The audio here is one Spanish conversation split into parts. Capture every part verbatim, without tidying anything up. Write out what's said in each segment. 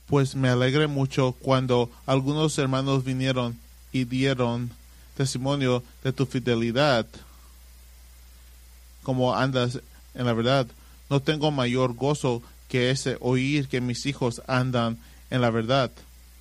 Pues me alegré mucho cuando algunos hermanos vinieron y dieron testimonio de tu fidelidad, como andas en la verdad. No tengo mayor gozo que ese oír que mis hijos andan en la verdad.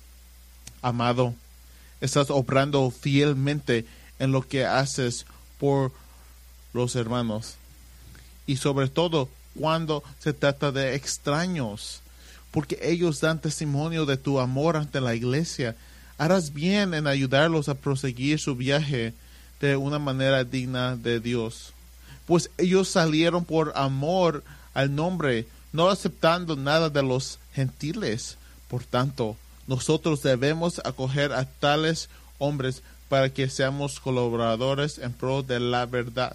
Amado, estás obrando fielmente en lo que haces por los hermanos, y sobre todo cuando se trata de extraños, porque ellos dan testimonio de tu amor ante la iglesia. Harás bien en ayudarlos a proseguir su viaje de una manera digna de Dios, pues ellos salieron por amor al nombre, no aceptando nada de los gentiles. Por tanto, nosotros debemos acoger a tales hombres para que seamos colaboradores en pro de la verdad.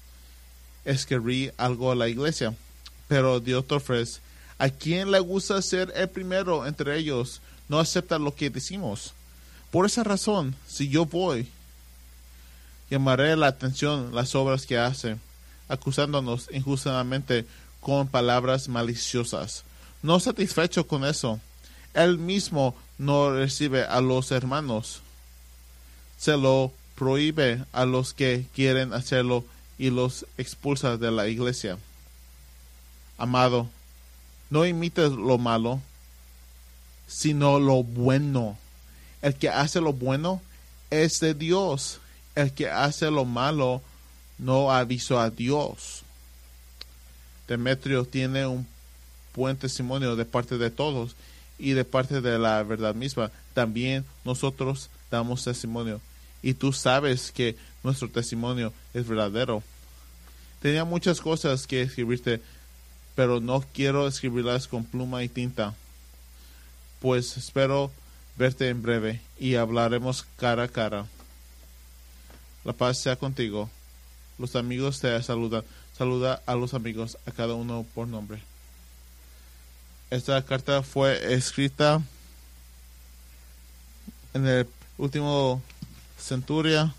Escribí algo a la iglesia, pero Diótrefes, a quien le gusta ser el primero entre ellos, no acepta lo que decimos. Por esa razón, si yo voy, llamaré la atención las obras que hace, acusándonos injustamente con palabras maliciosas. No satisfecho con eso, él mismo no recibe a los hermanos, se lo prohíbe a los que quieren hacerlo y los expulsa de la iglesia. Amado, no imites lo malo, sino lo bueno. El que hace lo bueno es de Dios. El que hace lo malo no avisó a Dios. Demetrio tiene un buen testimonio de parte de todos y de parte de la verdad misma. También nosotros damos testimonio, y tú sabes que nuestro testimonio es verdadero. Tenía muchas cosas que escribirte, pero no quiero escribirlas con pluma y tinta, pues espero verte en breve y hablaremos cara a cara. La paz sea contigo. Los amigos te saludan. Saluda a los amigos, a cada uno por nombre. Esta carta fue escrita en el último centuria.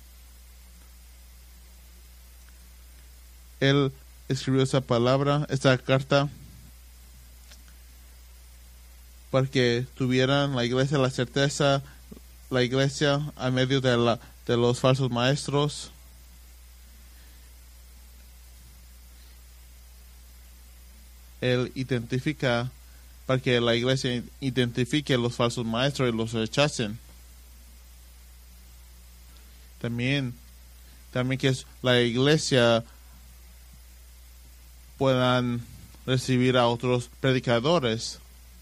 Él escribió esa palabra, esta carta, para que tuvieran la iglesia la certeza, la iglesia a medio de, la, de los falsos maestros. Él identifica, para que la iglesia identifique los falsos maestros y los rechacen. También, también que la iglesia puedan recibir a otros predicadores.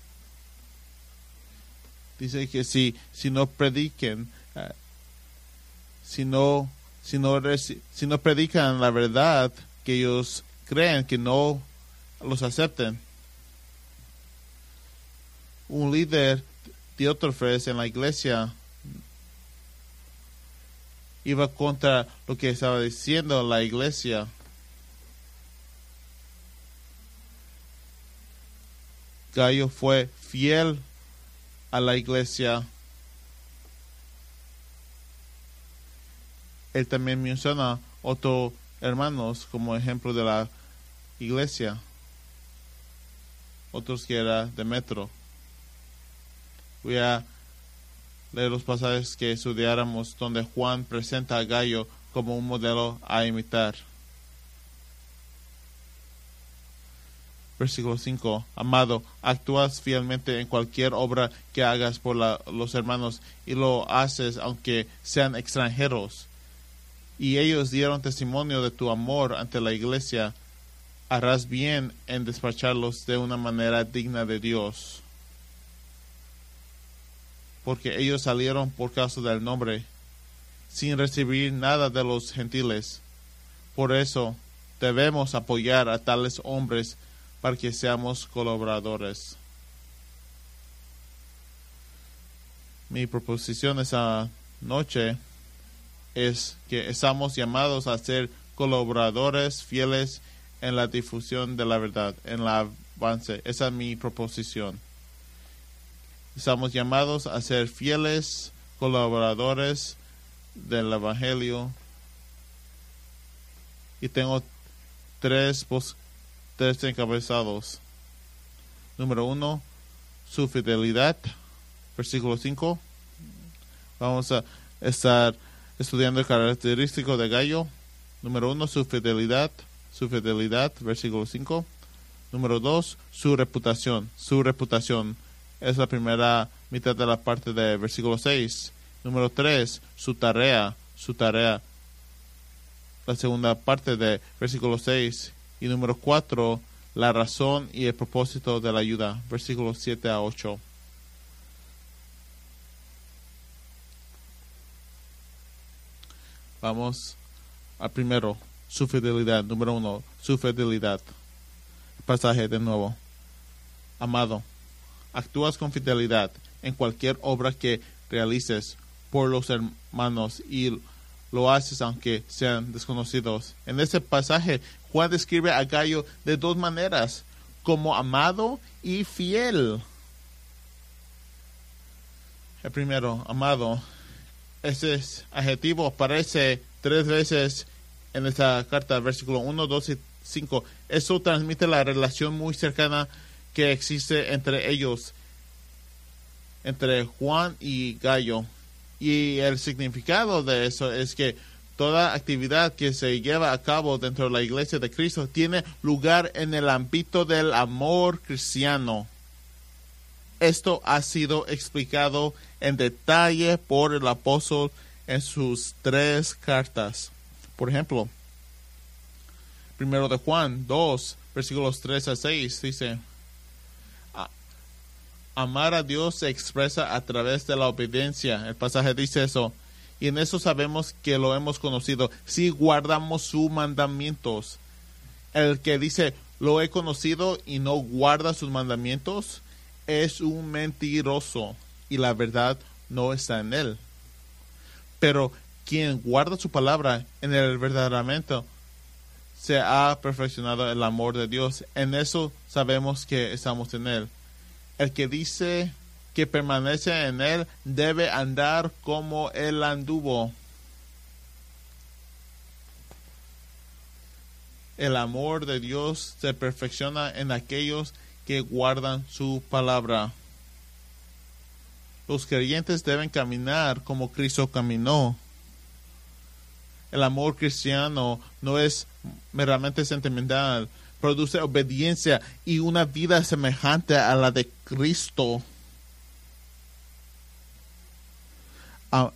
Dice que si, si no prediquen, uh, si no, si no, si no predican la verdad que ellos creen, que no los acepten. Un líder, Diótrefes, en la iglesia iba contra lo que estaba diciendo la iglesia. Gallo fue fiel a la iglesia. Él también menciona otros hermanos como ejemplo de la iglesia, otros que era Demetrio. Voy a leer los pasajes que estudiáramos donde Juan presenta a Gallo como un modelo a imitar. Versículo cinco. Amado, actúas fielmente en cualquier obra que hagas por la, los hermanos, y lo haces aunque sean extranjeros. Y ellos dieron testimonio de tu amor ante la iglesia. Harás bien en despacharlos de una manera digna de Dios, porque ellos salieron por causa del nombre, sin recibir nada de los gentiles. Por eso debemos apoyar a tales hombres para que seamos colaboradores. Mi proposición esa noche es que estamos llamados a ser colaboradores fieles en la difusión de la verdad, en el avance. Esa es mi proposición. Estamos llamados a ser fieles colaboradores del Evangelio. Y tengo tres, tres encabezados. Número uno, su fidelidad. Versículo cinco. Vamos a estar estudiando el característico de Gayo. Número uno, su fidelidad. Su fidelidad, versículo cinco. Número dos, su reputación. Su reputación es la primera mitad de la parte de versículo seis. Número tres, su tarea. Su tarea, la segunda parte de versículo seis. Y número cuatro, la razón y el propósito de la ayuda. Versículos siete a ocho. Vamos al primero, su fidelidad. Número uno, su fidelidad. Pasaje de nuevo. Amado, actúas con fidelidad en cualquier obra que realices por los hermanos y lo haces aunque sean desconocidos. En este pasaje, Juan describe a Gayo de dos maneras, como amado y fiel. El primero, amado. Ese adjetivo aparece tres veces en esta carta, versículo uno, dos y cinco. Eso transmite la relación muy cercana que existe entre ellos, entre Juan y Gayo. Y el significado de eso es que toda actividad que se lleva a cabo dentro de la iglesia de Cristo tiene lugar en el ámbito del amor cristiano. Esto ha sido explicado en detalle por el apóstol en sus tres cartas. Por ejemplo, primero de Juan dos, versículos tres a seis, dice: amar a Dios se expresa a través de la obediencia. El pasaje dice eso. Y en eso sabemos que lo hemos conocido, si guardamos sus mandamientos. El que dice, lo he conocido y no guarda sus mandamientos, es un mentiroso y la verdad no está en él. Pero quien guarda su palabra, en el verdaderamente se ha perfeccionado el amor de Dios. En eso sabemos que estamos en él. El que dice que permanece en él debe andar como él anduvo. El amor de Dios se perfecciona en aquellos que guardan su palabra. Los creyentes deben caminar como Cristo caminó. El amor cristiano no es meramente sentimental, produce obediencia y una vida semejante a la de Cristo. A,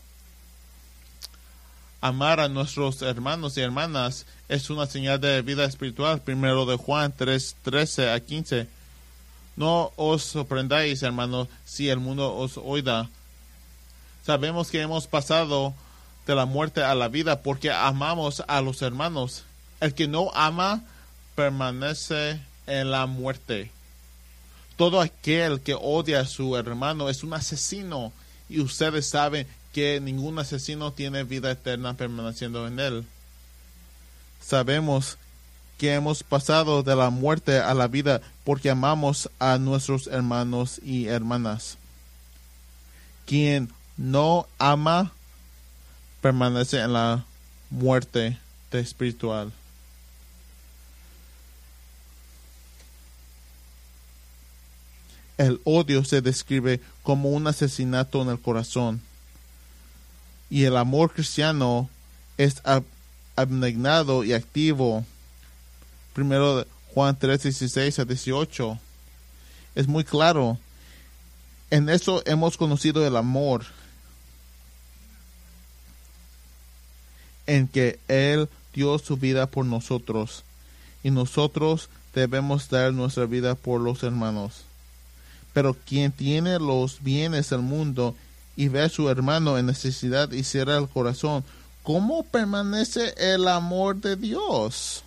amar a nuestros hermanos y hermanas es una señal de vida espiritual. Primero de Juan tres, trece a quince. No os sorprendáis, hermanos, si el mundo os oiga. Sabemos que hemos pasado de la muerte a la vida porque amamos a los hermanos. El que no ama permanece en la muerte. Todo aquel que odia a su hermano es un asesino, y ustedes saben que ningún asesino tiene vida eterna permaneciendo en él. Sabemos que hemos pasado de la muerte a la vida porque amamos a nuestros hermanos y hermanas. Quien no ama permanece en la muerte espiritual. El odio se describe como un asesinato en el corazón. Y el amor cristiano es ab- abnegado y activo. Primero Juan tres, dieciséis a dieciocho. Es muy claro. En eso hemos conocido el amor, en que Él dio su vida por nosotros, y nosotros debemos dar nuestra vida por los hermanos. Pero quien tiene los bienes del mundo y ve a su hermano en necesidad y cierra el corazón, ¿cómo permanece el amor de Dios?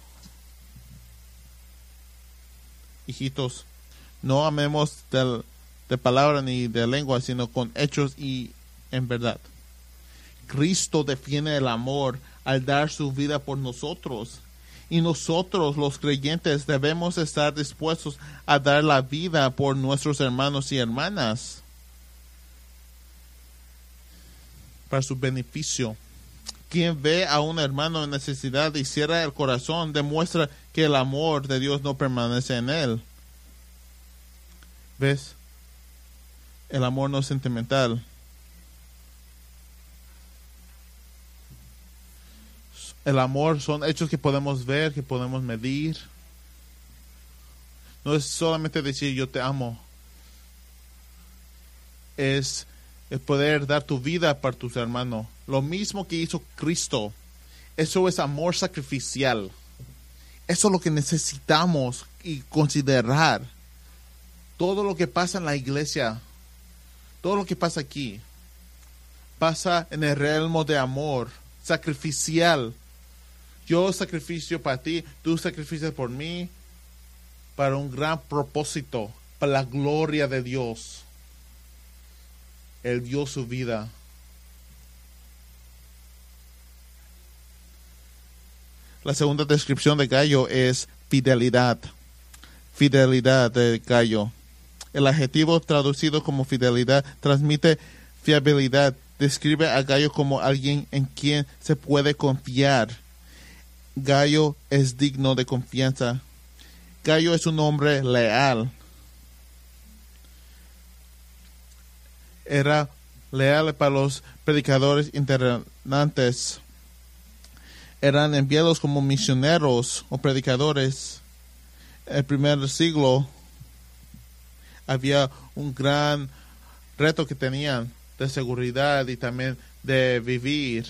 Hijitos, no amemos de, de palabra ni de lengua, sino con hechos y en verdad. Cristo defiende el amor al dar su vida por nosotros. Y nosotros, los creyentes, debemos estar dispuestos a dar la vida por nuestros hermanos y hermanas para su beneficio. Quien ve a un hermano en necesidad y cierra el corazón demuestra que el amor de Dios no permanece en él. ¿Ves? El amor no es sentimental. El amor son hechos que podemos ver, que podemos medir. No es solamente decir yo te amo. Es el poder dar tu vida para tus hermanos. Lo mismo que hizo Cristo. Eso es amor sacrificial. Eso es lo que necesitamos y considerar. Todo lo que pasa en la iglesia, todo lo que pasa aquí, pasa en el realmo de amor sacrificial. Yo sacrificio para ti, tú sacrificias por mí, para un gran propósito, para la gloria de Dios. Él dio su vida. La segunda descripción de Gayo es fidelidad. Fidelidad de Gayo. El adjetivo traducido como fidelidad transmite fiabilidad. Describe a Gayo como alguien en quien se puede confiar. Gayo es digno de confianza. Gayo es un hombre leal. Era leal para los predicadores itinerantes. Eran enviados como misioneros o predicadores. En el primer siglo había un gran reto que tenían de seguridad y también de vivir.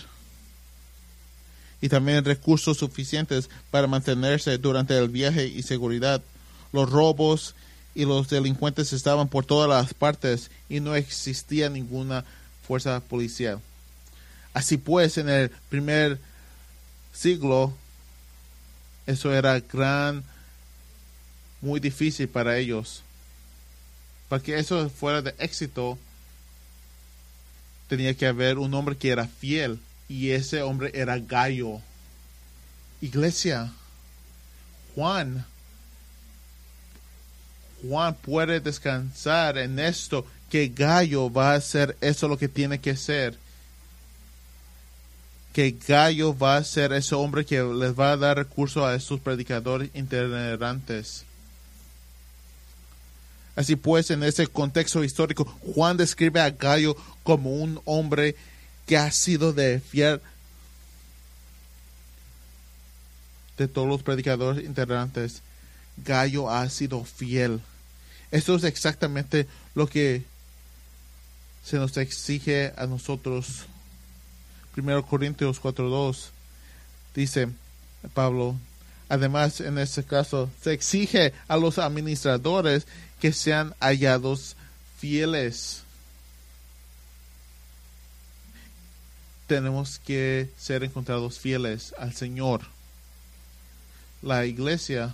Y también recursos suficientes para mantenerse durante el viaje y seguridad. Los robos y los delincuentes estaban por todas las partes y no existía ninguna fuerza policial. Así pues, en el primer siglo, eso era gran, muy difícil para ellos. Para que eso fuera de éxito, tenía que haber un hombre que era fiel. Y ese hombre era Gayo. Iglesia, Juan, Juan puede descansar en esto, que Gayo va a hacer eso lo que tiene que ser. Que Gayo va a ser ese hombre que les va a dar recursos a estos predicadores itinerantes. Así pues, en ese contexto histórico, Juan describe a Gayo como un hombre que ha sido de fiel de todos los predicadores itinerantes. Gayo ha sido fiel. Esto es exactamente lo que se nos exige a nosotros. Primero Corintios cuatro dos dice Pablo, además en este caso se exige a los administradores que sean hallados fieles. Tenemos que ser encontrados fieles al Señor. La iglesia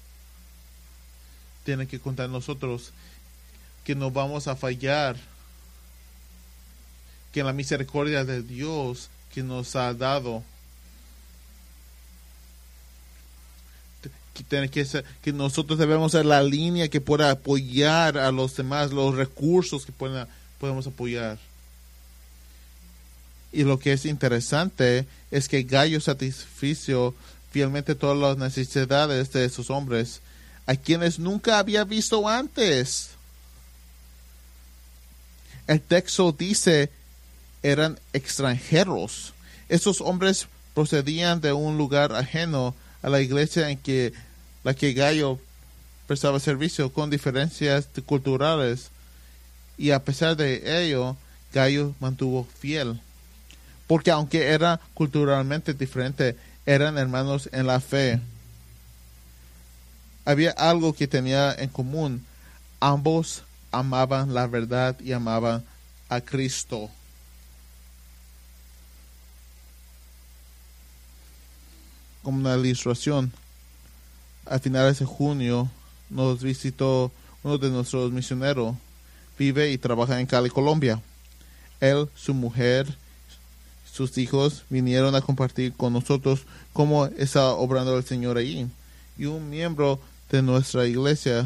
tiene que contar nosotros que no vamos a fallar, que en la misericordia de Dios que nos ha dado, que, tiene que, ser, que nosotros debemos ser la línea que pueda apoyar a los demás, los recursos que pueda, podemos apoyar. Y lo que es interesante es que Gayo satisfizo fielmente todas las necesidades de esos hombres, a quienes nunca había visto antes. El texto dice, eran extranjeros. Esos hombres procedían de un lugar ajeno a la iglesia en que la que Gayo prestaba servicio, con diferencias culturales. Y a pesar de ello, Gayo mantuvo fiel. Porque aunque era culturalmente diferente, eran hermanos en la fe. Había algo que tenía en común. Ambos amaban la verdad y amaban a Cristo. Como una ilustración, a finales de junio nos visitó uno de nuestros misioneros. Vive y trabaja en Cali, Colombia. Él, su mujer, sus hijos vinieron a compartir con nosotros cómo está obrando el Señor allí. Y un miembro de nuestra iglesia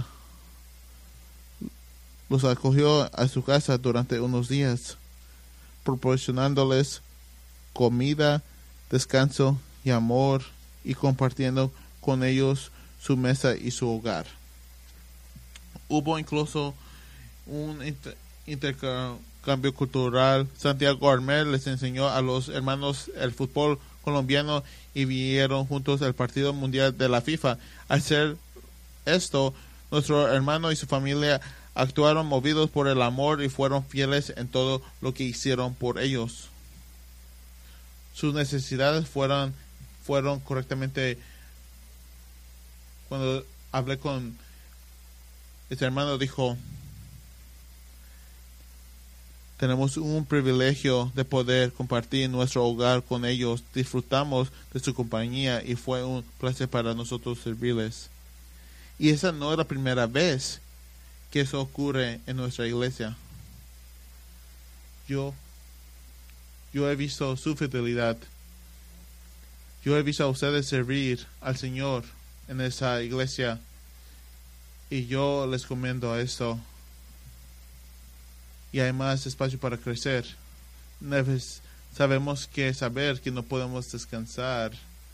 los acogió a su casa durante unos días, proporcionándoles comida, descanso y amor, y compartiendo con ellos su mesa y su hogar. Hubo incluso un inter- intercambio cultural. Santiago Armel les enseñó a los hermanos el fútbol colombiano y vieron juntos el partido mundial de la FIFA. Al hacer esto, nuestro hermano y su familia actuaron movidos por el amor y fueron fieles en todo lo que hicieron por ellos. Sus necesidades fueron, fueron correctamente. Cuando hablé con este hermano, dijo: tenemos un privilegio de poder compartir nuestro hogar con ellos. Disfrutamos de su compañía y fue un placer para nosotros servirles. Y esa no es la primera vez que eso ocurre en nuestra iglesia. Yo, yo he visto su fidelidad. Yo he visto a ustedes servir al Señor en esa iglesia. Y yo les recomiendo esto. Y hay más espacio para crecer. Sabemos que saber que no podemos descansar.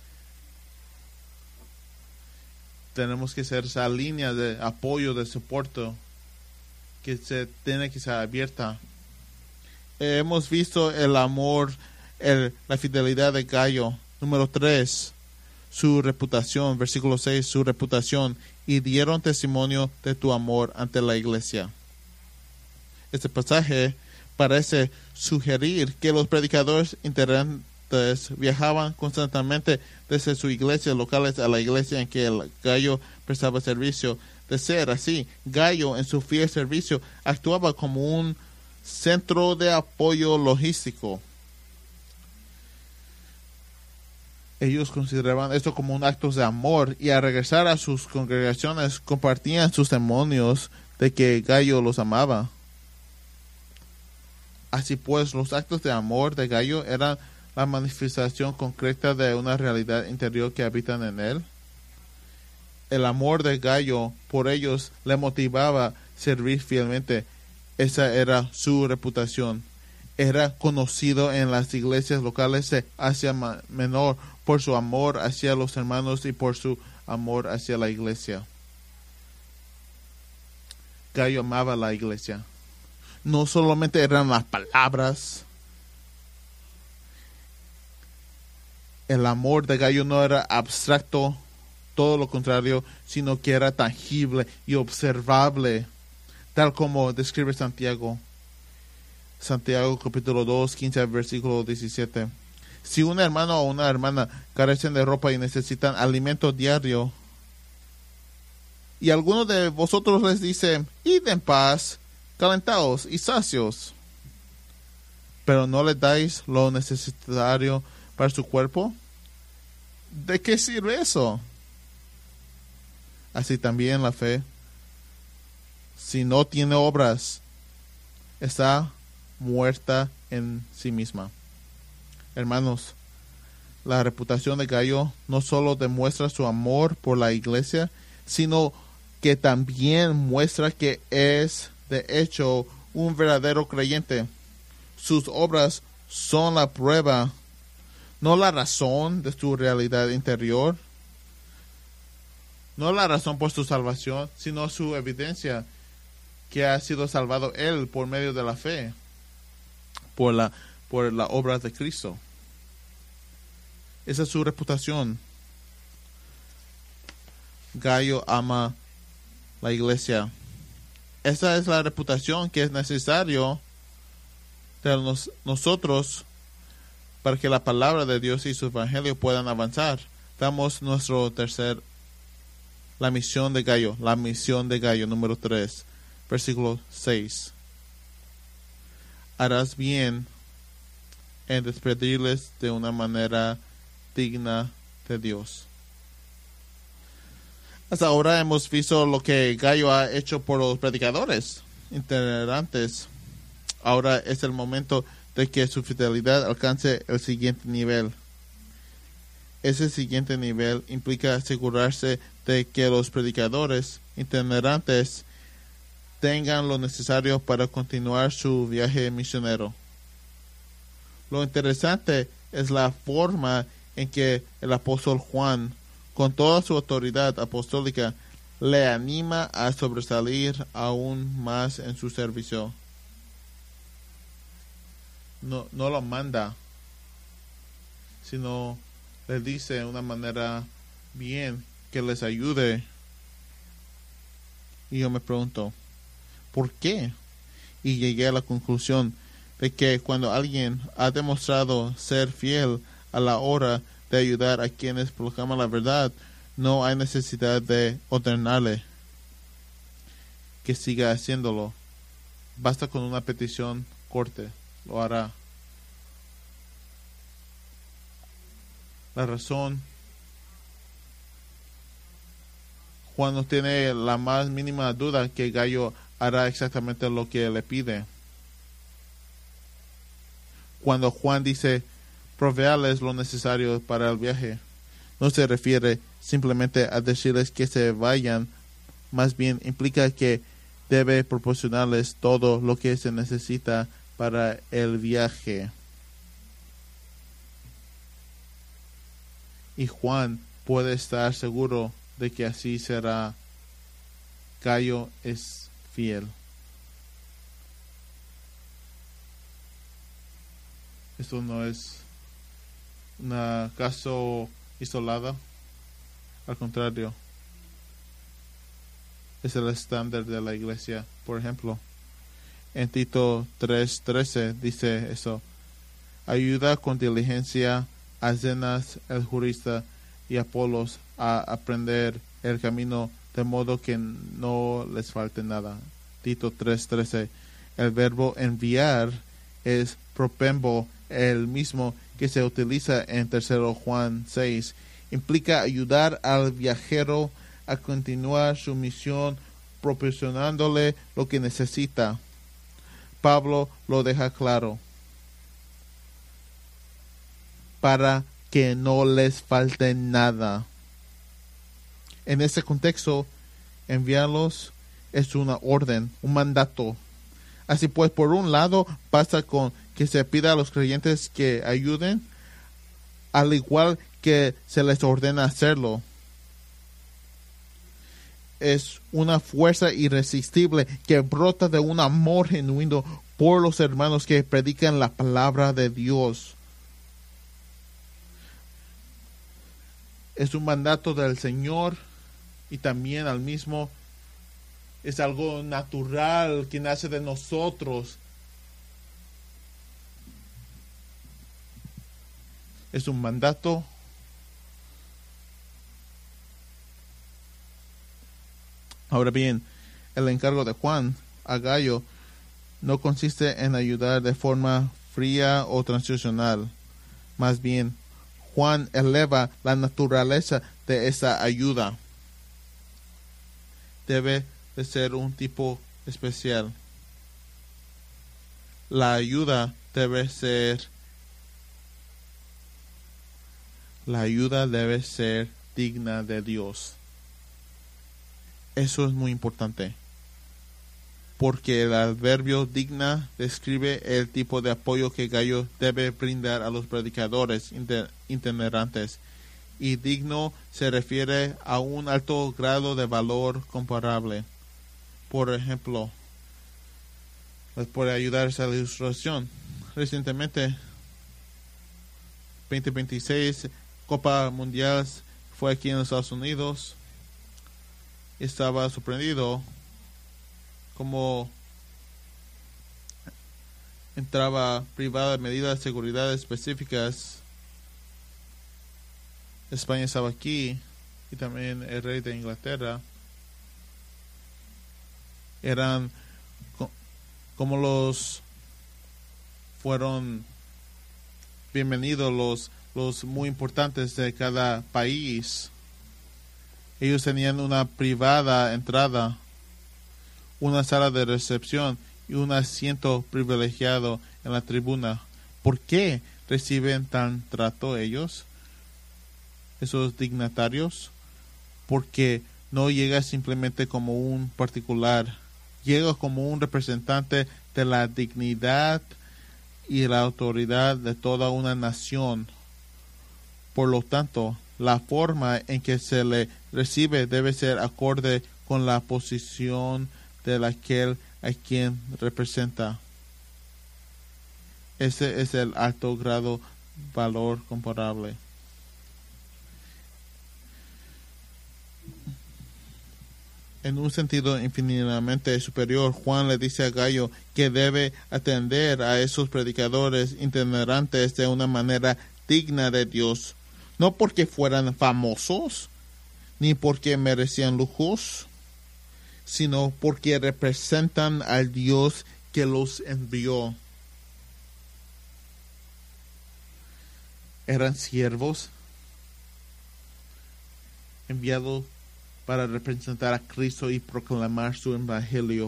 Tenemos que ser esa línea de apoyo, de soporte, que se tiene que ser abierta. Eh, hemos visto el amor, el, la fidelidad de Gayo. Número tres, su reputación. Versículo seis, su reputación. Y dieron testimonio de tu amor ante la iglesia. Este pasaje parece sugerir que los predicadores itinerantes viajaban constantemente desde sus iglesias locales a la iglesia en que el Gayo prestaba servicio. De ser así, Gayo en su fiel servicio actuaba como un centro de apoyo logístico. Ellos consideraban esto como un acto de amor y al regresar a sus congregaciones compartían sus testimonios de que Gayo los amaba. Así pues, los actos de amor de Gayo eran la manifestación concreta de una realidad interior que habitan en él. El amor de Gayo por ellos le motivaba a servir fielmente. Esa era su reputación. Era conocido en las iglesias locales de Asia Menor por su amor hacia los hermanos y por su amor hacia la iglesia. Gayo amaba la iglesia. No solamente eran las palabras. El amor de Gayo no era abstracto, todo lo contrario, sino que era tangible y observable, tal como describe Santiago. Santiago capítulo dos, quince, versículo diecisiete. Si un hermano o una hermana carecen de ropa y necesitan alimento diario, y alguno de vosotros les dice: id en paz, calentaos y sacios, pero no le dais lo necesario para su cuerpo, ¿de qué sirve eso? Así también la fe, si no tiene obras, está muerta en sí misma. Hermanos, la reputación de Gayo no solo demuestra su amor por la iglesia, sino que también muestra que es de hecho un verdadero creyente. Sus obras son la prueba, no la razón de su realidad interior, no la razón por su salvación, sino su evidencia que ha sido salvado él por medio de la fe, por la, por la obra de Cristo. Esa es su reputación. Gayo ama la iglesia. Esa es la reputación que es necesario de nos, nosotros para que la palabra de Dios y su evangelio puedan avanzar. Damos nuestro tercer, la misión de Gayo, la misión de Gayo, número tres, versículo seis. Harás bien en despedirles de una manera digna de Dios. Hasta ahora hemos visto lo que Gayo ha hecho por los predicadores itinerantes. Ahora es el momento de que su fidelidad alcance el siguiente nivel. Ese siguiente nivel implica asegurarse de que los predicadores itinerantes tengan lo necesario para continuar su viaje misionero. Lo interesante es la forma en que el apóstol Juan, con toda su autoridad apostólica, le anima a sobresalir aún más en su servicio. no, no lo manda, sino le dice de una manera bien que les ayude. Y yo me pregunto, ¿por qué? Y llegué a la conclusión de que cuando alguien ha demostrado ser fiel a la hora de ayudar a quienes proclaman la verdad, no hay necesidad de ordenarle que siga haciéndolo. Basta con una petición corta, lo hará. La razón, Juan no tiene la más mínima duda que Gallo hará exactamente lo que le pide. Cuando Juan dice, proveerles lo necesario para el viaje, no se refiere simplemente a decirles que se vayan, más bien implica que debe proporcionarles todo lo que se necesita para el viaje. Y Juan puede estar seguro de que así será. Gallo es fiel. Esto no es un caso isolado. Al contrario, es el estándar de la iglesia. Por ejemplo, en Tito tres trece dice eso: ayuda con diligencia a Zenas el jurista y Apolos a aprender el camino, de modo que no les falte nada. Tito tres trece. El verbo enviar es propembo, el mismo que se utiliza en tercero Juan seis. Implica ayudar al viajero a continuar su misión, proporcionándole lo que necesita. Pablo lo deja claro: para que no les falte nada. En ese contexto, enviarlos es una orden, un mandato. Así pues, por un lado, basta con que se pida a los creyentes que ayuden, al igual que se les ordena hacerlo. Es una fuerza irresistible que brota de un amor genuino por los hermanos que predican la palabra de Dios. Es un mandato del Señor y también al mismo es algo natural que nace de nosotros. Es un mandato. Ahora bien, el encargo de Juan a Gallo no consiste en ayudar de forma fría o transaccional. Más bien, Juan eleva la naturaleza de esa ayuda. Debe de ser un tipo especial. La ayuda debe ser la ayuda debe ser digna de Dios. Eso es muy importante, porque el adverbio digna describe el tipo de apoyo que Gallo debe brindar a los predicadores itinerantes, y digno se refiere a un alto grado de valor comparable. Por ejemplo, les puede ayudar esa ilustración. Recientemente, veinte veintiséis, Copa Mundial fue aquí en los Estados Unidos. Estaba sorprendido como entraba privada de medidas de seguridad específicas. España estaba aquí y también el rey de Inglaterra. Eran co- como los fueron bienvenidos los los muy importantes de cada país. Ellos tenían una privada entrada, una sala de recepción y un asiento privilegiado en la tribuna. ¿Por qué reciben tan trato ellos, esos dignatarios? Porque no llega simplemente como un particular, llega como un representante de la dignidad y la autoridad de toda una nación. Por lo tanto, la forma en que se le recibe debe ser acorde con la posición de aquel a quien representa. Ese es el alto grado valor comparable. En un sentido infinitamente superior, Juan le dice a Gayo que debe atender a esos predicadores itinerantes de una manera digna de Dios, no porque fueran famosos, ni porque merecían lujos, sino porque representan al Dios que los envió. Eran siervos enviados para representar a Cristo y proclamar su evangelio.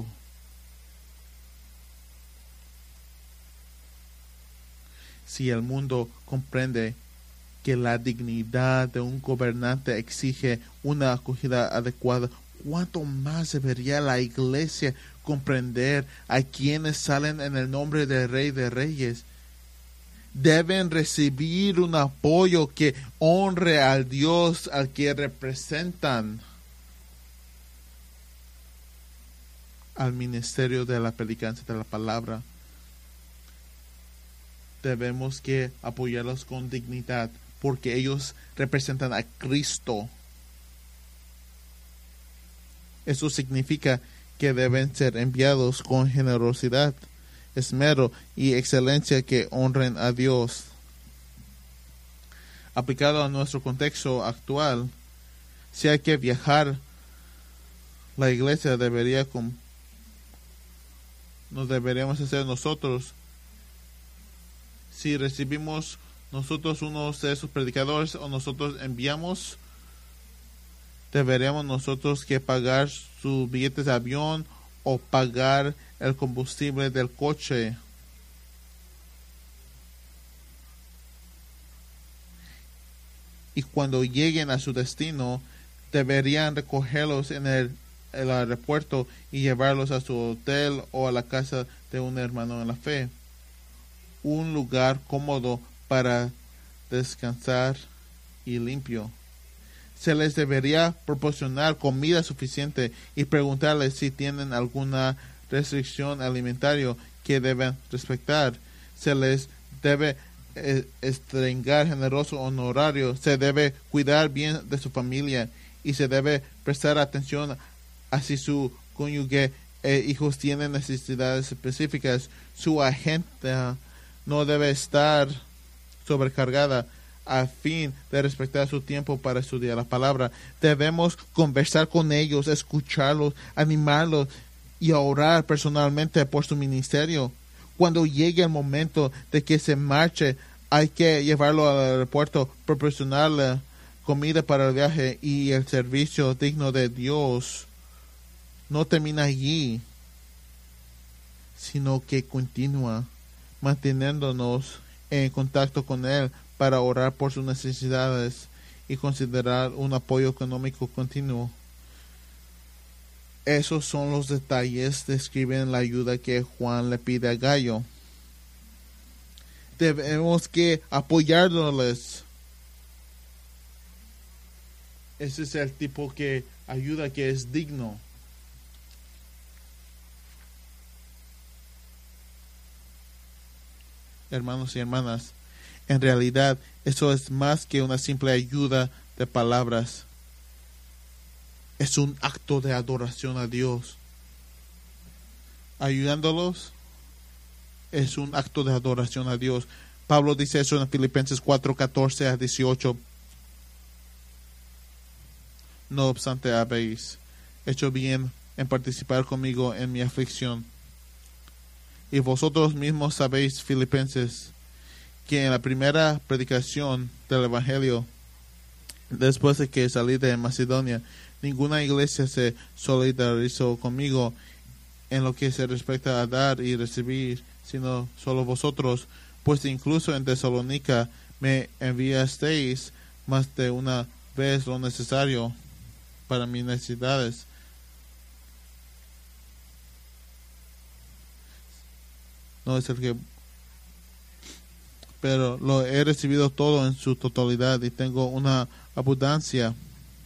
Si el mundo comprende que la dignidad de un gobernante exige una acogida adecuada, ¿cuánto más debería la iglesia comprender a quienes salen en el nombre del Rey de Reyes? Deben recibir un apoyo que honre al Dios al que representan. Al ministerio de la predicancia de la palabra, debemos que apoyarlos con dignidad, porque ellos representan a Cristo. Eso significa que deben ser enviados con generosidad, esmero y excelencia que honren a Dios. Aplicado a nuestro contexto actual, si hay que viajar, la iglesia debería con nos deberíamos hacer nosotros. Si recibimos nosotros unos de esos predicadores o nosotros enviamos, deberíamos nosotros que pagar sus billetes de avión o pagar el combustible del coche. Y cuando lleguen a su destino, deberían recogerlos en el el aeropuerto y llevarlos a su hotel o a la casa de un hermano en la fe. Un lugar cómodo para descansar y limpio. Se les debería proporcionar comida suficiente y preguntarles si tienen alguna restricción alimentaria que deben respetar. Se les debe eh, estrengar generoso honorario. Se debe cuidar bien de su familia y se debe prestar atención a Así su cónyuge e hijos tienen necesidades específicas. Su agenda no debe estar sobrecargada a fin de respetar su tiempo para estudiar la palabra. Debemos conversar con ellos, escucharlos, animarlos y orar personalmente por su ministerio. Cuando llegue el momento de que se marche, hay que llevarlo al aeropuerto, proporcionarle comida para el viaje y el servicio digno de Dios. No termina allí, sino que continúa manteniéndonos en contacto con Él para orar por sus necesidades y considerar un apoyo económico continuo. Esos son los detalles que describen la ayuda que Juan le pide a Gayo. Debemos que apoyarles. Ese es el tipo de ayuda que es digno. Hermanos y hermanas, en realidad eso es más que una simple ayuda de palabras. Es un acto de adoración a Dios. Ayudándolos es un acto de adoración a Dios. Pablo dice eso en Filipenses cuatro, catorce a dieciocho. No obstante, habéis hecho bien en participar conmigo en mi aflicción. Y vosotros mismos sabéis, Filipenses, que en la primera predicación del Evangelio, después de que salí de Macedonia, ninguna iglesia se solidarizó conmigo en lo que se respecta a dar y recibir, sino solo vosotros, pues incluso en Tesalónica me enviasteis más de una vez lo necesario para mis necesidades. No es el que, pero lo he recibido todo en su totalidad y tengo una abundancia.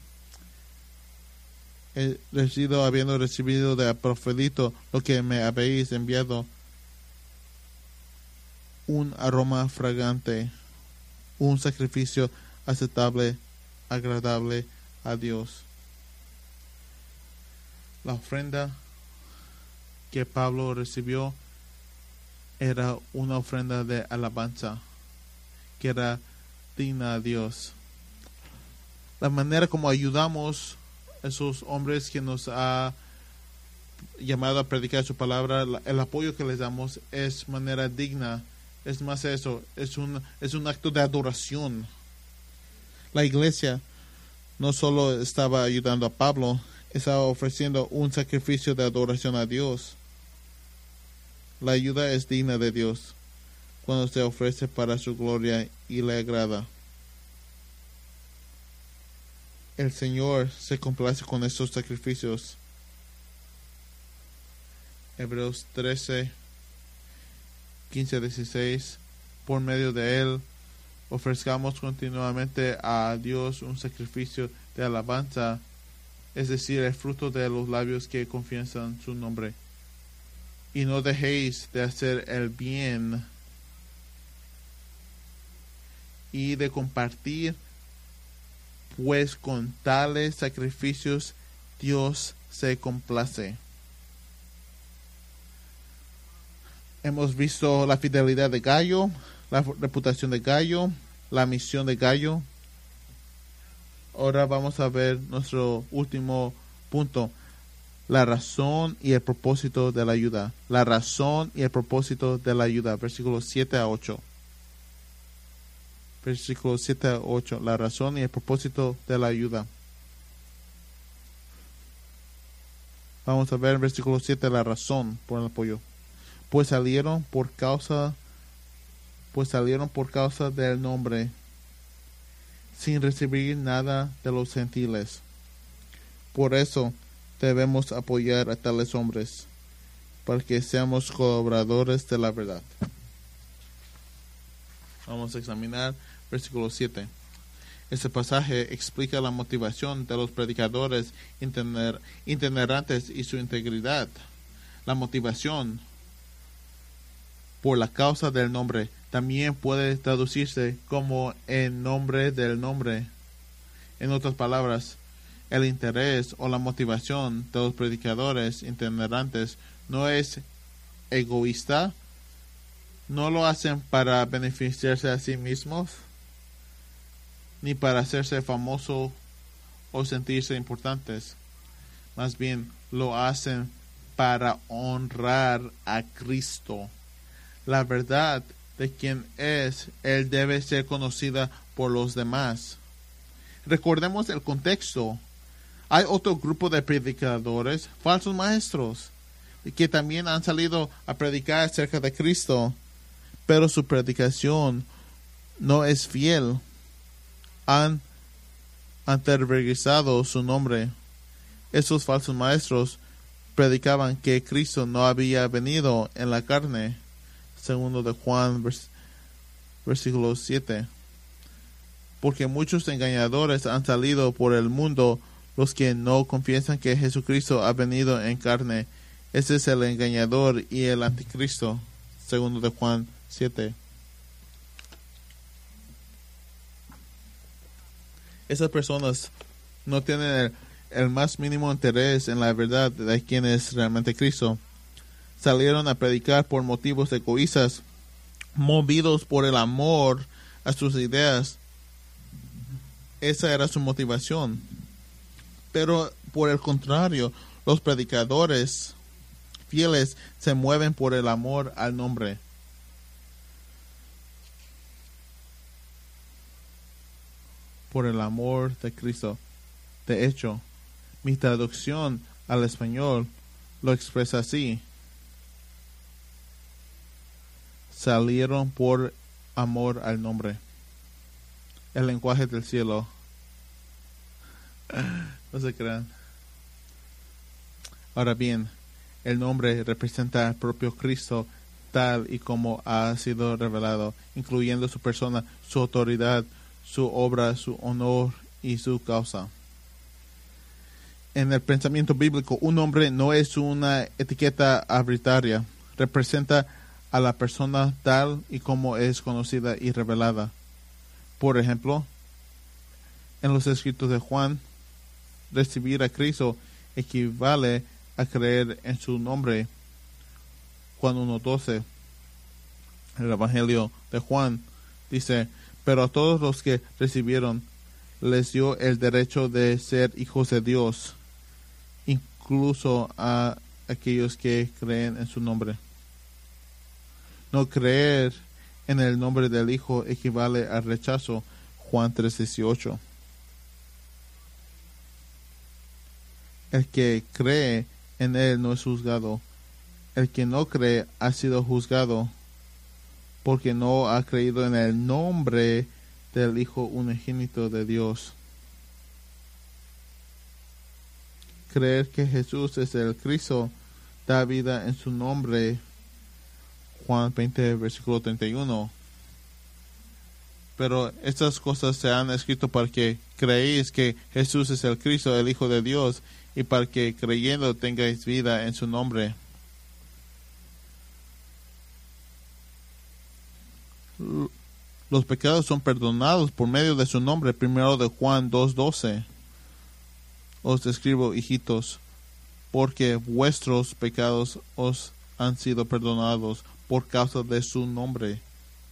He recibido, habiendo recibido de Epafrodito lo que me habéis enviado, un aroma fragante, un sacrificio aceptable, agradable a Dios. La ofrenda que Pablo recibió era una ofrenda de alabanza que era digna a Dios. La manera como ayudamos a esos hombres que nos ha llamado a predicar su palabra, el apoyo que les damos es manera digna. Es más eso, es un, es un acto de adoración. La iglesia no solo estaba ayudando a Pablo, estaba ofreciendo un sacrificio de adoración a Dios. La ayuda es digna de Dios cuando se ofrece para su gloria y le agrada. El Señor se complace con estos sacrificios. Hebreos trece, quince a dieciséis. Por medio de él ofrezcamos continuamente a Dios un sacrificio de alabanza, es decir, el fruto de los labios que confiesan su nombre. Y no dejéis de hacer el bien y de compartir, pues con tales sacrificios Dios se complace. Hemos visto la fidelidad de Gallo, la reputación de Gallo, la misión de Gallo. Ahora vamos a ver nuestro último punto, la razón y el propósito de la ayuda. La razón y el propósito de la ayuda, versículos siete a ocho. Versículos siete a ocho, la razón y el propósito de la ayuda. Vamos a ver en versículo siete la razón por el apoyo. Pues salieron por causa, pues salieron por causa del nombre, sin recibir nada de los gentiles. Por eso debemos apoyar a tales hombres, para que seamos colaboradores de la verdad. Vamos a examinar versículo siete. Este pasaje explica la motivación de los predicadores itiner- itinerantes y su integridad. La motivación por la causa del nombre también puede traducirse como en nombre del nombre. En otras palabras, el interés o la motivación de los predicadores itinerantes no es egoísta, no lo hacen para beneficiarse a sí mismos, ni para hacerse famosos o sentirse importantes. Más bien, lo hacen para honrar a Cristo. La verdad de quien es, Él debe ser conocida por los demás. Recordemos el contexto. Hay otro grupo de predicadores, falsos maestros, que también han salido a predicar acerca de Cristo, pero su predicación no es fiel. Han, han tergiversado su nombre. Esos falsos maestros predicaban que Cristo no había venido en la carne. Segundo de Juan, vers, versículo siete. Porque muchos engañadores han salido por el mundo, los que no confiesan que Jesucristo ha venido en carne. Ese es el engañador y el anticristo. Segundo de Juan siete. Esas personas no tienen el, el más mínimo interés en la verdad de quién es realmente Cristo. Salieron a predicar por motivos egoístas, movidos por el amor a sus ideas. Esa era su motivación. Pero por el contrario, los predicadores fieles se mueven por el amor al nombre. Por el amor de Cristo. De hecho, mi traducción al español lo expresa así: salieron por amor al nombre. El lenguaje del cielo. No se crean. Ahora bien, el nombre representa al propio Cristo tal y como ha sido revelado, incluyendo su persona, su autoridad, su obra, su honor y su causa. En el pensamiento bíblico, un nombre no es una etiqueta arbitraria. Representa a la persona tal y como es conocida y revelada. Por ejemplo, en los escritos de Juan, recibir a Cristo equivale a creer en su nombre. Juan uno doce, el Evangelio de Juan, dice: pero a todos los que recibieron les dio el derecho de ser hijos de Dios, incluso a aquellos que creen en su nombre. No creer en el nombre del Hijo equivale al rechazo. Juan tres dieciocho. El que cree en él no es juzgado. El que no cree ha sido juzgado porque no ha creído en el nombre del Hijo unigénito de Dios. Creer que Jesús es el Cristo da vida en su nombre. Juan veinte, versículo treinta y uno. Pero estas cosas se han escrito para que creéis que Jesús es el Cristo, el Hijo de Dios, y para que creyendo tengáis vida en su nombre. Los pecados son perdonados por medio de su nombre. Primero de Juan dos doce. Os escribo, hijitos, porque vuestros pecados os han sido perdonados por causa de su nombre.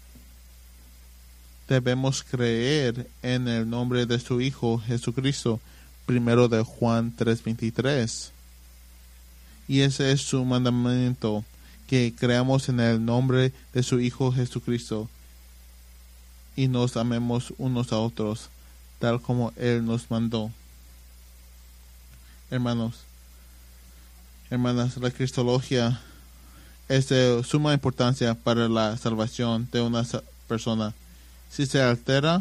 Debemos creer en el nombre de su Hijo Jesucristo. Primero de Juan tres veintitrés. Y ese es su mandamiento, que creamos en el nombre de su Hijo Jesucristo y nos amemos unos a otros, tal como Él nos mandó. Hermanos, hermanas, la cristología es de suma importancia para la salvación de una persona. Si se altera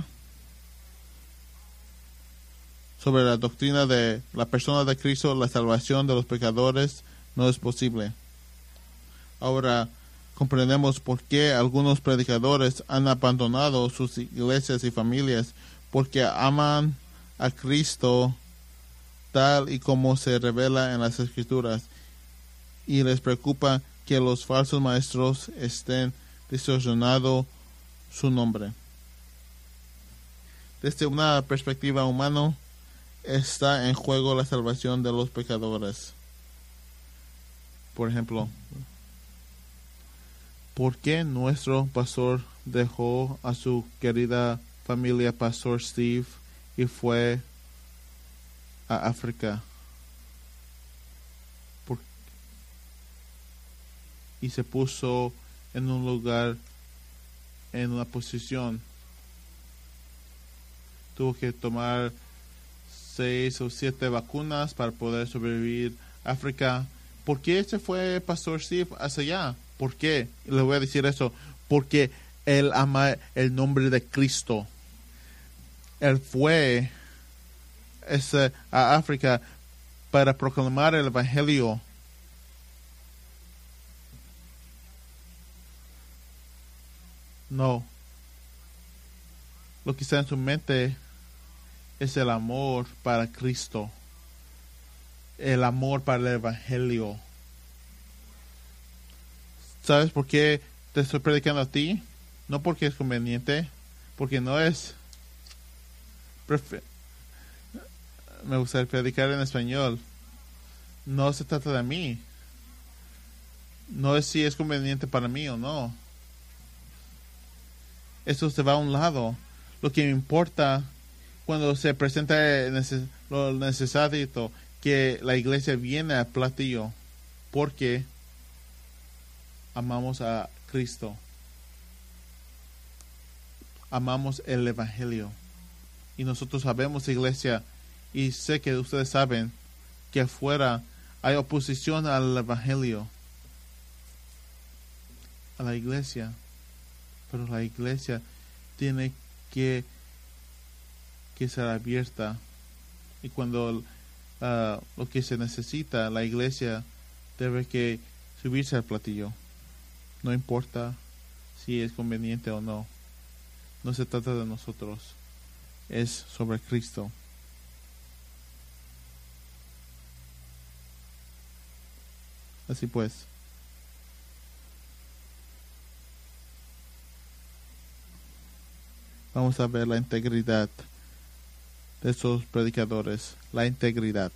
sobre la doctrina de la persona de Cristo, la salvación de los pecadores no es posible. Ahora comprendemos por qué algunos predicadores han abandonado sus iglesias y familias, porque aman a Cristo tal y como se revela en las Escrituras, y les preocupa que los falsos maestros estén distorsionando su nombre. Desde una perspectiva humana, está en juego la salvación de los pecadores. Por ejemplo, ¿por qué nuestro pastor dejó a su querida familia Pastor Steve y fue a África? Por... y se puso en un lugar, en una posición. Tuvo que tomar seis o siete vacunas para poder sobrevivir a África. ¿Por qué se fue Pastor Steve hacia allá? ¿Por qué? Le voy a decir eso. Porque él ama el nombre de Cristo. Él fue ese, a África para proclamar el Evangelio. No. Lo que está en su mente es el amor para Cristo. El amor para el Evangelio. ¿Sabes por qué te estoy predicando a ti? No porque es conveniente, porque no es... Prefer... Me gustaría predicar en español. No se trata de mí. No es si es conveniente para mí o no. Eso se va a un lado. Lo que me importa cuando se presenta neces- lo necesario que la iglesia viene al platillo, porque amamos a Cristo, amamos el Evangelio, y nosotros sabemos, iglesia, y sé que ustedes saben que afuera hay oposición al Evangelio, a la iglesia, pero la iglesia tiene que que ser abierta, y cuando uh, lo que se necesita, la iglesia debe que subirse al platillo, no importa si es conveniente o no. No se trata de nosotros, es sobre Cristo. Así pues, vamos a ver la integridad de esos predicadores, la integridad.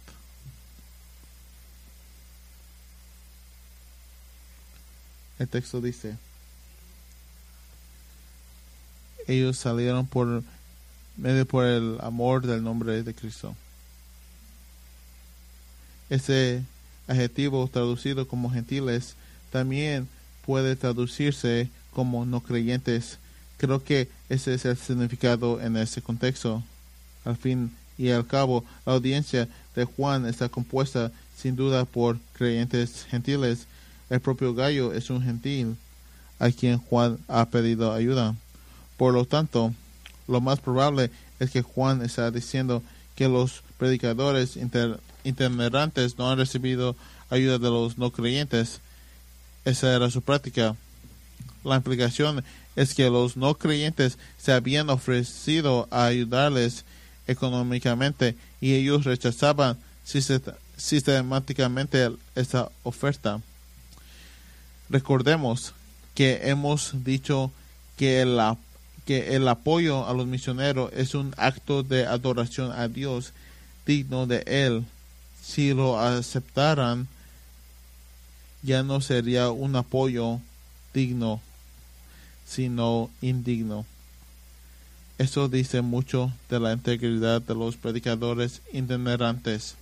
El texto dice, ellos salieron por medio por el amor del nombre de Cristo. Ese adjetivo traducido como gentiles también puede traducirse como no creyentes. Creo que ese es el significado en ese contexto. Al fin y al cabo, la audiencia de Juan está compuesta sin duda por creyentes gentiles. El propio Gallo es un gentil a quien Juan ha pedido ayuda. Por lo tanto, lo más probable es que Juan está diciendo que los predicadores inter, itinerantes no han recibido ayuda de los no creyentes. Esa era su práctica. La implicación es que los no creyentes se habían ofrecido a ayudarles económicamente y ellos rechazaban sistemáticamente esa oferta. Recordemos que hemos dicho que el, que el apoyo a los misioneros es un acto de adoración a Dios digno de Él. Si lo aceptaran, ya no sería un apoyo digno, sino indigno. Eso dice mucho de la integridad de los predicadores itinerantes.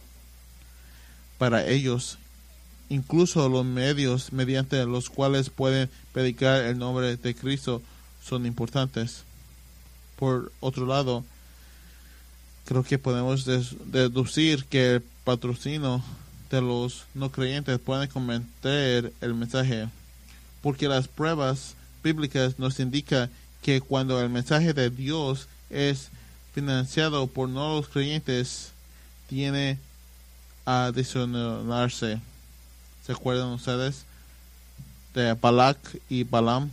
Para ellos, incluso los medios mediante los cuales pueden predicar el nombre de Cristo son importantes. Por otro lado, creo que podemos des- deducir que el patrocinio de los no creyentes puede comentar el mensaje, porque las pruebas bíblicas nos indican que cuando el mensaje de Dios es financiado por no los creyentes, tiene a disonarse. ¿Se acuerdan ustedes de Balak y Balaam?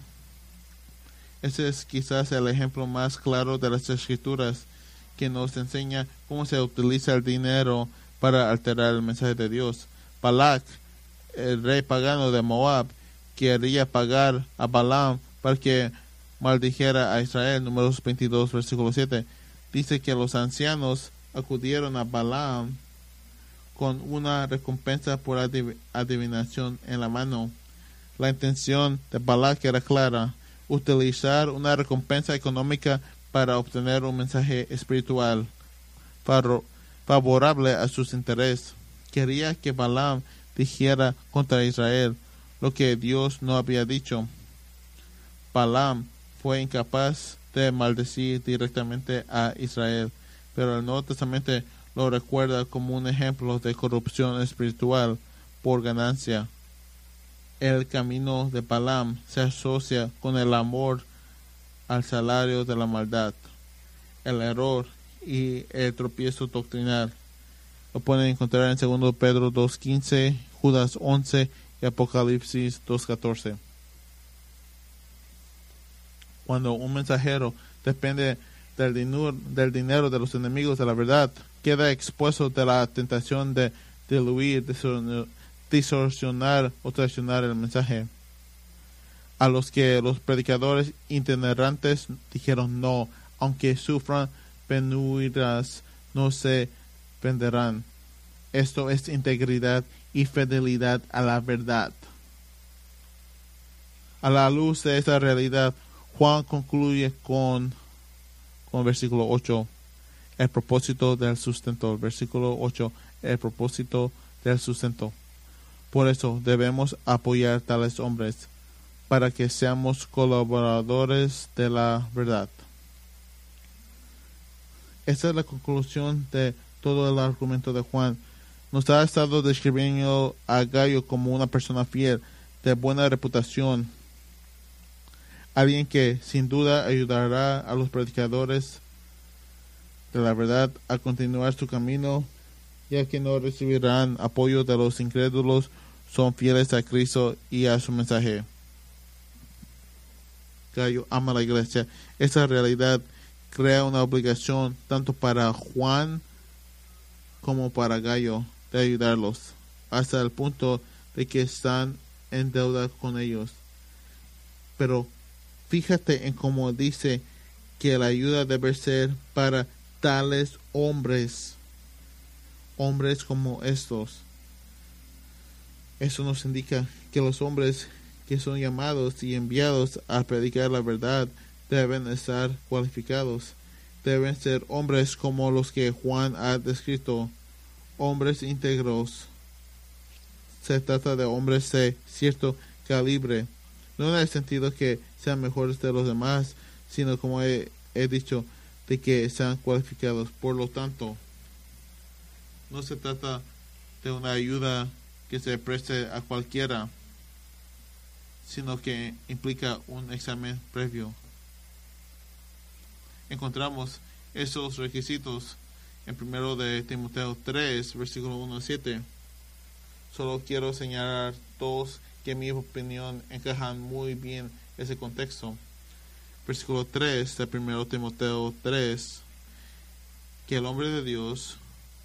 Ese es quizás el ejemplo más claro de las Escrituras que nos enseña cómo se utiliza el dinero para alterar el mensaje de Dios. Balak, el rey pagano de Moab, quería pagar a Balaam para que maldijera a Israel. Números veintidós, versículo siete. Dice que los ancianos acudieron a Balaam con una recompensa por adiv- adivinación en la mano. La intención de Balak era clara: utilizar una recompensa económica para obtener un mensaje espiritual faro- favorable a sus intereses. Quería que Balaam dijera contra Israel lo que Dios no había dicho. Balaam fue incapaz de maldecir directamente a Israel, pero el Nuevo Testamento lo recuerda como un ejemplo de corrupción espiritual por ganancia. El camino de Balaam se asocia con el amor al salario de la maldad, el error y el tropiezo doctrinal. Lo pueden encontrar en segundo Pedro dos quince, Judas once y Apocalipsis dos catorce. Cuando un mensajero depende del dinero, del dinero de los enemigos de la verdad, queda expuesto de la tentación de diluir, distorsionar o traicionar el mensaje. A los que los predicadores itinerantes dijeron no, aunque sufran penurias, no se venderán. Esto es integridad y fidelidad a la verdad. A la luz de esta realidad, Juan concluye con, con el versículo ocho, el propósito del sustento. Versículo ocho, el propósito del sustento. Por eso debemos apoyar tales hombres, para que seamos colaboradores de la verdad. Esta es la conclusión de todo el argumento de Juan. Nos ha estado describiendo a Gallo como una persona fiel, de buena reputación, alguien que sin duda ayudará a los predicadores de la verdad a continuar su camino, ya que no recibirán apoyo de los incrédulos, son fieles a Cristo y a su mensaje. Gallo ama la iglesia. Esa realidad crea una obligación tanto para Juan como para Gallo de ayudarlos, hasta el punto de que están en deuda con ellos. Pero fíjate en cómo dice que la ayuda debe ser para tales hombres, hombres como estos. Eso nos indica que los hombres que son llamados y enviados a predicar la verdad deben estar cualificados. Deben ser hombres como los que Juan ha descrito, hombres íntegros. Se trata de hombres de cierto calibre, no en el sentido que sean mejores de los demás, sino como he, he dicho, de que sean cualificados. Por lo tanto, no se trata de una ayuda que se preste a cualquiera, sino que implica un examen previo. Encontramos esos requisitos en primero de Timoteo tres, versículo uno a siete. Solo quiero señalar dos que en mi opinión encajan muy bien ese contexto. Versículo tres de primero Timoteo tres, que el hombre de Dios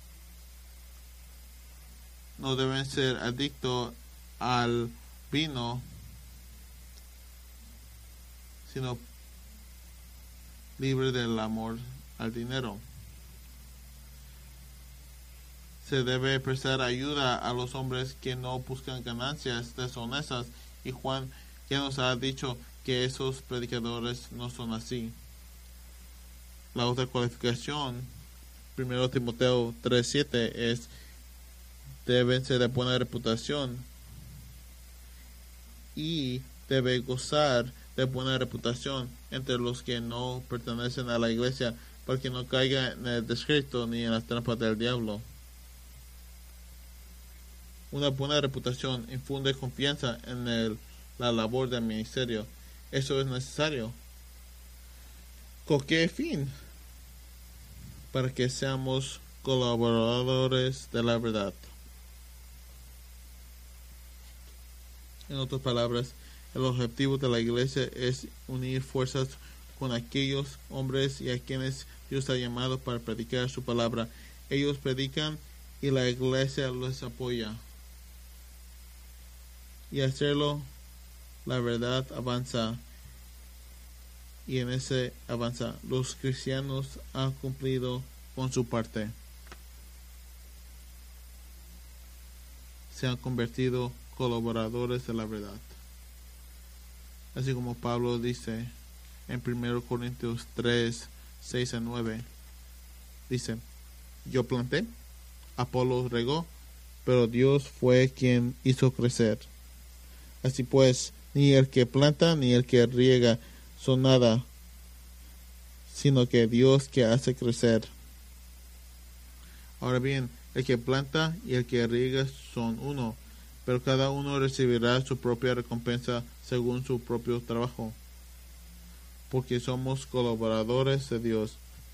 no debe ser adicto al vino, sino libre del amor al dinero. Se debe prestar ayuda a los hombres que no buscan ganancias deshonestas, y Juan ya nos ha dicho que esos predicadores no son así. La otra cualificación, primero Timoteo tres siete, es deben ser de buena reputación y debe gozar de buena reputación entre los que no pertenecen a la iglesia, para que no caiga en el descrito ni en las trampas del diablo. Una buena reputación infunde confianza en el, la labor del ministerio. Eso es necesario. ¿Con qué fin? Para que seamos colaboradores de la verdad. En otras palabras, el objetivo de la iglesia es unir fuerzas con aquellos hombres y a quienes Dios ha llamado para predicar su palabra. Ellos predican y la iglesia los apoya. Y hacerlo, la verdad avanza. Y en ese avanza, los cristianos han cumplido con su parte. Se han convertido colaboradores de la verdad. Así como Pablo dice en primero Corintios tres, seis a nueve. Dice, yo planté, Apolo regó, pero Dios fue quien hizo crecer. Así pues, ni el que planta ni el que riega son nada, sino que Dios que hace crecer. Ahora bien, el que planta y el que riega son uno, pero cada uno recibirá su propia recompensa según su propio trabajo, porque somos colaboradores de Dios.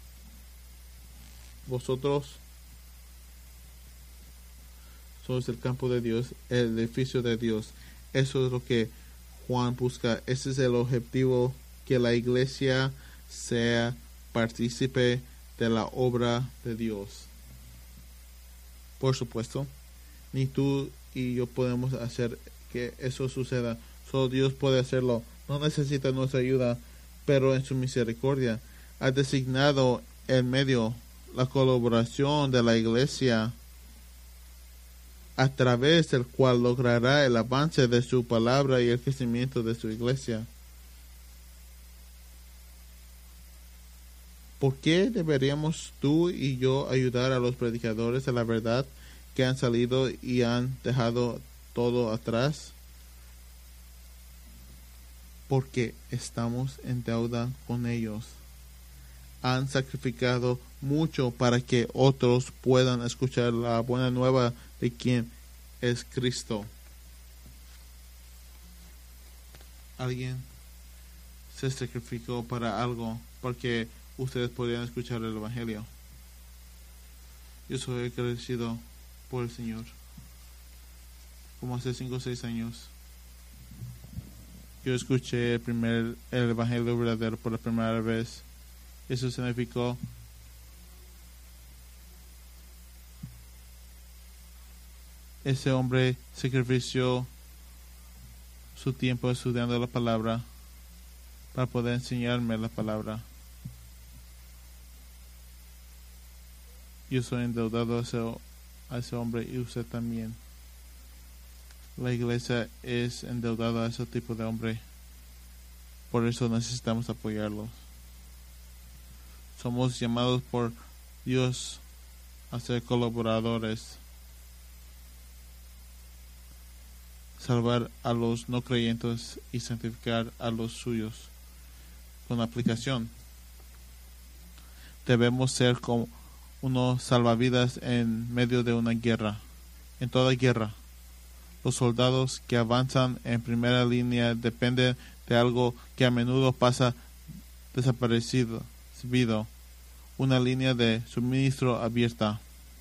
Vosotros sois el campo de Dios, el edificio de Dios. Eso es lo que Juan busca. Ese es el objetivo, que la iglesia sea partícipe de la obra de Dios. Por supuesto, ni tú y yo podemos hacer que eso suceda. Solo Dios puede hacerlo. No necesita nuestra ayuda, pero en su misericordia ha designado el medio, la colaboración de la iglesia, a través del cual logrará el avance de su palabra y el crecimiento de su iglesia. ¿Por qué deberíamos tú y yo ayudar a los predicadores de la verdad que han salido y han dejado todo atrás? Porque estamos en deuda con ellos. Han sacrificado mucho para que otros puedan escuchar la buena nueva de quien es Cristo. Alguien se sacrificó para algo, porque ustedes podrían escuchar el Evangelio. Yo soy agradecido por el Señor. Como hace cinco o seis años, yo escuché el primer el Evangelio verdadero por la primera vez. Eso significó ese hombre sacrificó su tiempo estudiando la palabra para poder enseñarme la palabra. Yo soy endeudado a ese, a ese hombre y usted también. La iglesia es endeudada a ese tipo de hombre. Por eso necesitamos apoyarlos. Somos llamados por Dios a ser colaboradores. Salvar a los no creyentes y santificar a los suyos. Con aplicación. Debemos ser como unos salvavidas en medio de una guerra. En toda guerra, los soldados que avanzan en primera línea dependen de algo que a menudo pasa desaparecido, una línea de suministro abierta.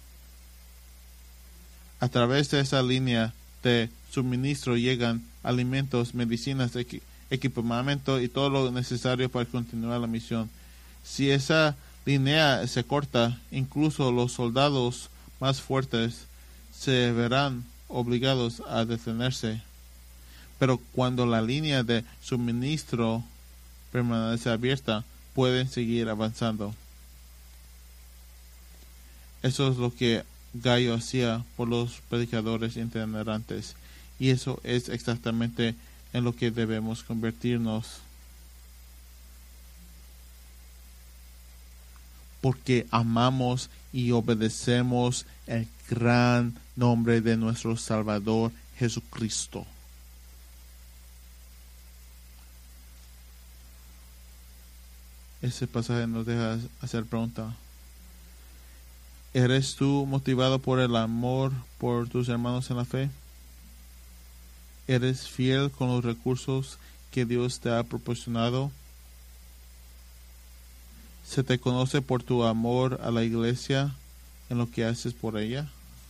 A través de esa línea de suministro llegan alimentos, medicinas, equi equipamiento y todo lo necesario para continuar la misión. Si esa línea se corta, incluso los soldados más fuertes se verán obligados a detenerse. Pero cuando la línea de suministro permanece abierta, pueden seguir avanzando. Eso es lo que Gallo hacía por los predicadores itinerantes, y eso es exactamente en lo que debemos convertirnos. Porque amamos y obedecemos el gran nombre de nuestro Salvador Jesucristo. Ese pasaje nos deja hacer pregunta. ¿Eres tú motivado por el amor por tus hermanos en la fe? ¿Eres fiel con los recursos que Dios te ha proporcionado? ¿Se te conoce por tu amor a la iglesia en lo que haces por ella?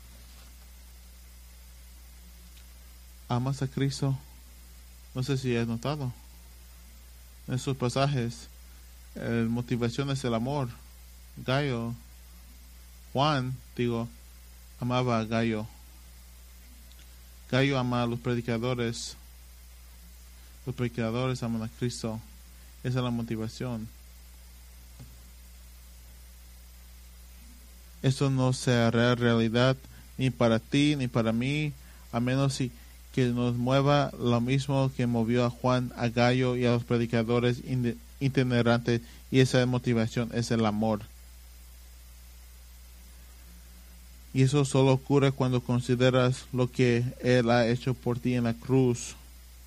¿Amas a Cristo? No sé si has notado. En esos pasajes, la motivación es el amor. Gallo, Juan, digo, amaba a Gallo. Gallo ama a los predicadores. Los predicadores aman a Cristo. Esa es la motivación. Eso no se hará realidad ni para ti ni para mí, a menos si que nos mueva lo mismo que movió a Juan, a Gallo y a los predicadores itinerantes, y esa motivación es el amor. Y eso solo ocurre cuando consideras lo que Él ha hecho por ti en la cruz.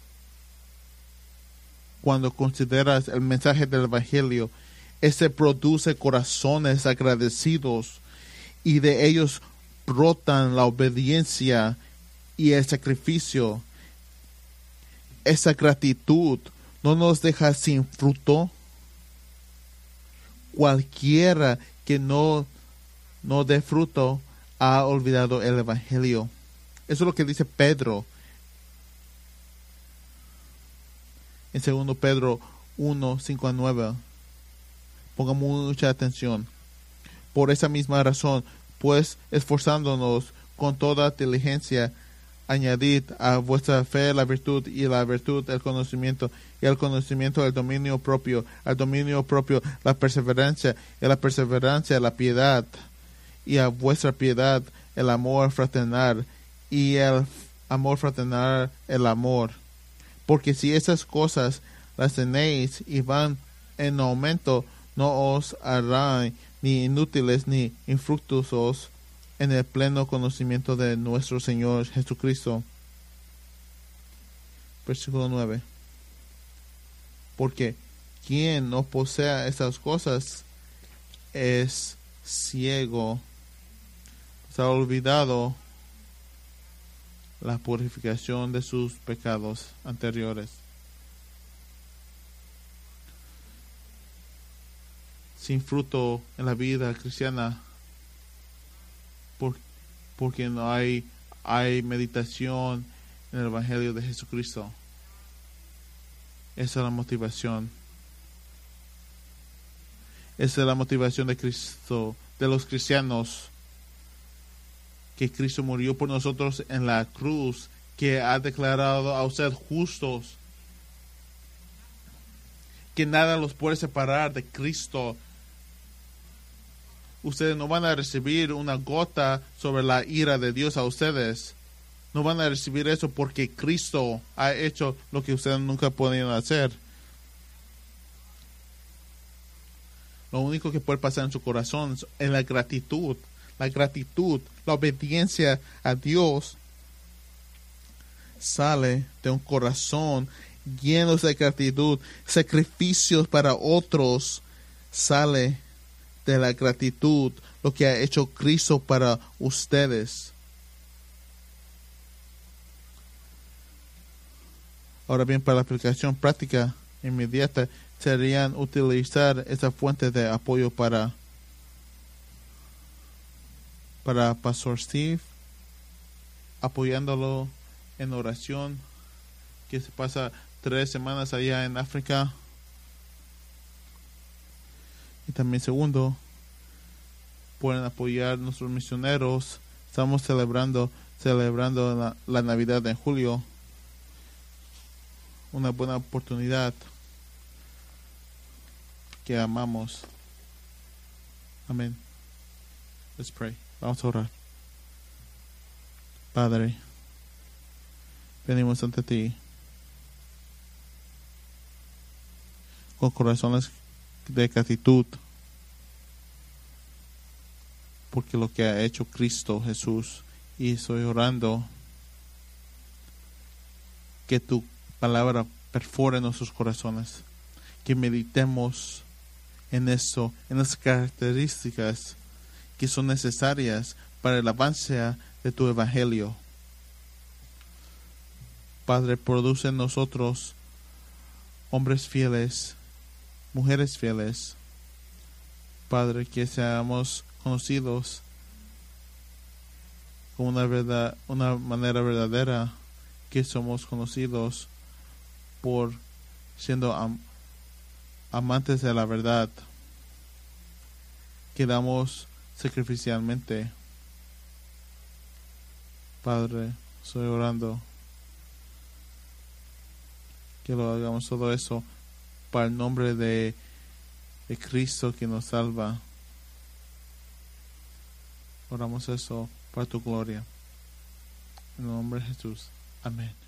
Cuando consideras el mensaje del Evangelio, ese produce corazones agradecidos, y de ellos brotan la obediencia y el sacrificio. Esa gratitud no nos deja sin fruto. Cualquiera que no, no dé fruto ha olvidado el Evangelio. Eso es lo que dice Pedro en segundo Pedro uno, cinco a nueve. Ponga mucha atención. Por esa misma razón, pues esforzándonos con toda diligencia, añadid a vuestra fe la virtud, y la virtud el conocimiento, y al conocimiento el dominio propio, al dominio propio la perseverancia, y a la perseverancia la piedad, y a vuestra piedad el amor fraternal, y el amor fraternal el amor. Porque si esas cosas las tenéis y van en aumento, no os harán ni inútiles ni infructuosos en el pleno conocimiento de nuestro Señor Jesucristo. Versículo nueve. Porque quien no posea estas cosas es ciego, se ha olvidado la purificación de sus pecados anteriores. Sin fruto en la vida cristiana, por, porque no hay, hay meditación en el Evangelio de Jesucristo. Esa es la motivación. Esa es la motivación de Cristo, de los cristianos, que Cristo murió por nosotros en la cruz, que ha declarado a ustedes justos, que nada los puede separar de Cristo. ustedes no van a recibir una gota sobre la ira de Dios a ustedes. No van a recibir eso porque Cristo ha hecho lo que ustedes nunca podían hacer. Lo único que puede pasar en su corazón es la gratitud. La gratitud, la obediencia a Dios sale de un corazón lleno de gratitud. Sacrificios para otros sale de la gratitud, lo que ha hecho Cristo para ustedes. Ahora bien, para la aplicación práctica inmediata, serían utilizar esa fuente de apoyo para para Pastor Steve, apoyándolo en oración, que se pasa tres semanas allá en África. Y también segundo, pueden apoyar a nuestros misioneros. Estamos celebrando celebrando la, la Navidad en julio. Una buena oportunidad que amamos. Amén. Let's pray. Vamos a orar. Padre, venimos ante ti con corazones de gratitud porque lo que ha hecho Cristo Jesús, y estoy orando que tu palabra perfore nuestros corazones, que meditemos en eso, en las características que son necesarias para el avance de tu evangelio. Padre, produce en nosotros hombres fieles, mujeres fieles. Padre, que seamos conocidos con una verdad, una manera verdadera, que somos conocidos por siendo am, amantes de la verdad, que damos sacrificialmente. Padre, estoy orando que lo hagamos todo eso para el nombre de, de Cristo que nos salva. Oramos eso para tu gloria. En el nombre de Jesús. Amén.